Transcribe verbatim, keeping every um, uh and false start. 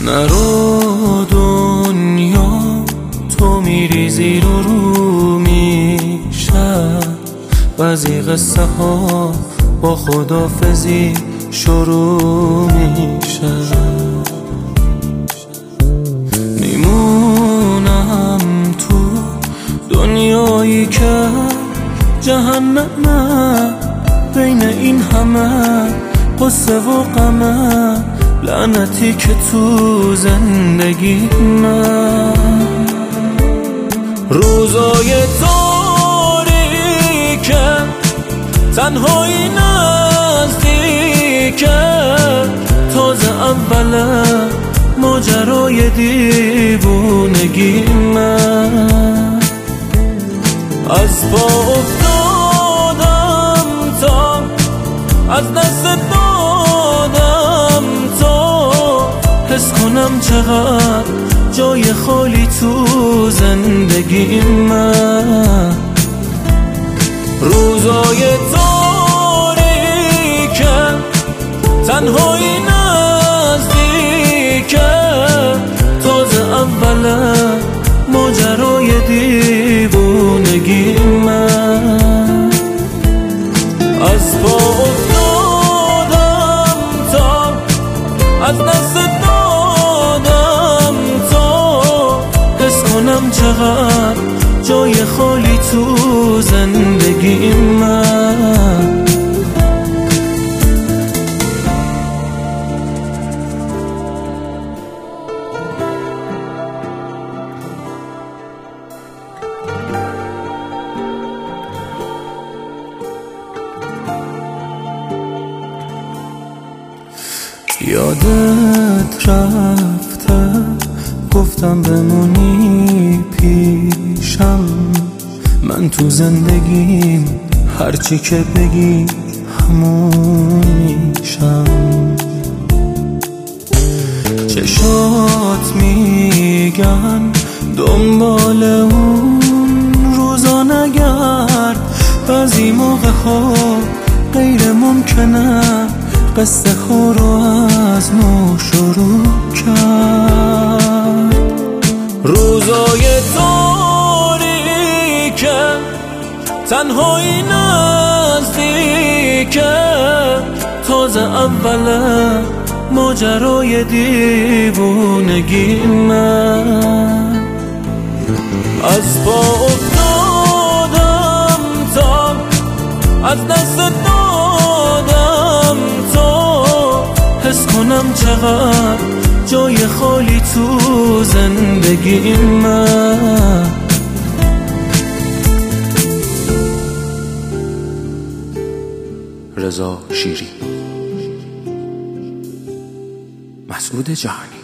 نرو دنیا تو میری زیر و رو میشه، بعضی قصه ها با خدافزی شروع میشه. میمونم تو دنیایی که جهنمه، بین این همه قصه و غمه، لعنتی که تو زندگی من. روزای تاریکه، تنهایی نزدیکه، تازه اوله ماجرای دیوونگی من. از پا افتادم تا از دست دادم تا حس کنم چقدر جای خالی تو زندگی من. روزای تاریکه، تنهایی نزدیکه، تازه اوله ماجرای دیوونگی من. از پا افتادم تا از دست دادم تا حس کنم چقدر جای خالی تو زندگی من. یادت رفته گفتم بمونی پیشم، من تو زندگیم هرچی که بگی همون میشم. چشات میگن دنبال اون روزا نگرد، بعضی موقع ها غیر ممکنه قصه ها رو از نو شروع کرد. روزای تاریکه، تنهایی نزدیکه، تازه اوله ماجرای دیوونگی من. از پا افتادم تا از دست دادم تا حس کنم چقدر جای خالی تو زندگی من. رضا شیری، مسعود جهانی.